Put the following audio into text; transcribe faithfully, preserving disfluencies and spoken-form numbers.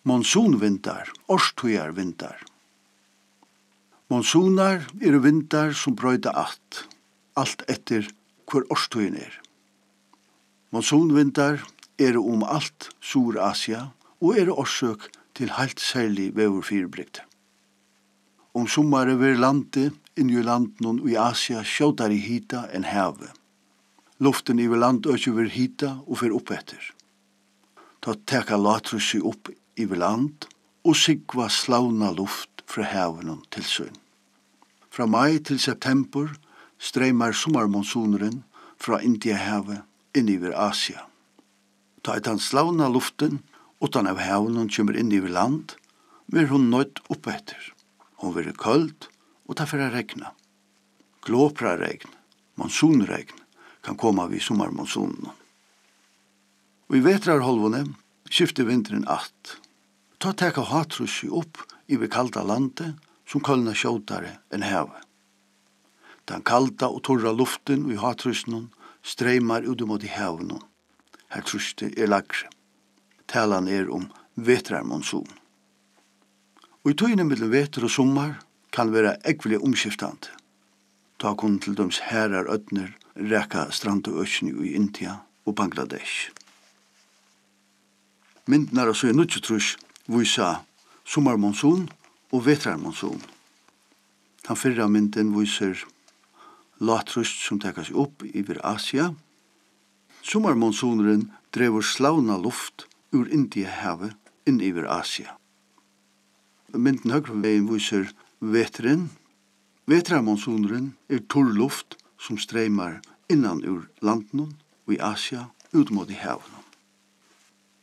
Monsunvindar, årstøyarvindar. Monsunar er vindar som brøyta alt, alt etter hvor årstøyen er. Monsunvindar er om alt Sur-Asia og er årsøk til heilt særlig veverfyrbrygd. Om sommare ver landet inn i landen i Asia skjøtar i hita enn havet. Luften i landøkje ver hita og fer opp etter. Ta teka latrussi opp i land og sigva slauna luft fra haven til søn. Fra mai til september streymar sommarmonsuneren fra Indiahavet inn i Asia. Ta etan slauna luften utan av haven kommer inn i land, ver hun nødt opp etter. Hon ver køld og ta for å regna. Glåpra regn, monsunregn, kan komme vid sommarmonsunen. Og i vetrarholvene skifter vinteren att. Ta teka hatrussi opp i vi kalda landet som kølna skjøtare enn havet. Den kalda og torra luften i hatrussen streymar ut mot i haven. Her truste er lagre. Talan er om vetrarmonsun. Og i tøyne mellom veter og sommar kan være ekvelig omskiftande. Ta kun til døms herrar ødner reka strand og øsni i India og Bangladesh. Mynden er altså i nutjetrus vysa sommarmonsun og vetrarmonsun. Den fyrra mynden viser latrust som tekas opp iver Asia. Sommarmonsuneren drever slauna luft ur Indiahavet inn iver Asia. Mynden høyre veien viser vetren. Vetrarmonsuneren er torr luft som streymar innan ur landen og i Asia ut mot i haven.